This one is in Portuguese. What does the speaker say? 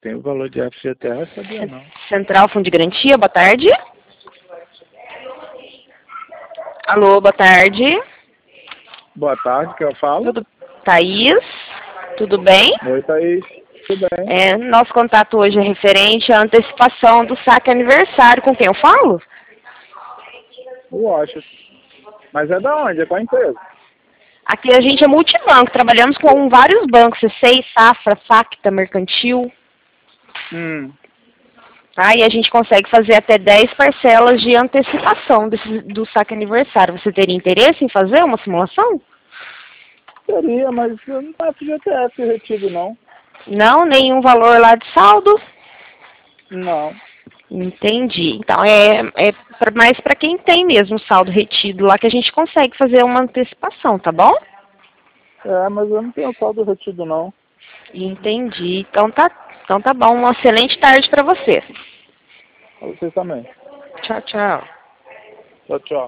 Tem o valor de FGTS, sabia não. Central Fundo de Garantia, boa tarde. Alô, boa tarde. Boa tarde, que eu falo. Thaís, tudo bem? Oi, Thaís. Tudo bem? Nosso contato hoje é referente à antecipação do saque aniversário. Com quem eu falo? Washington. Mas é da onde? É qual empresa? Aqui a gente é multibanco, trabalhamos com vários bancos, C6, Safra, Facta, Mercantil. Tá? E a gente consegue fazer até 10 parcelas de antecipação do saque aniversário. Você teria interesse em fazer uma simulação? Seria, mas não tá FGTS retido, não. Não? Nenhum valor lá de saldo? Não. Entendi. Então mais para quem tem mesmo saldo retido lá que a gente consegue fazer uma antecipação, tá bom? Mas eu não tenho saldo retido, não. Entendi. Então tá bom. Uma excelente tarde para você. Pra vocês também. Tchau, tchau. Tchau, tchau.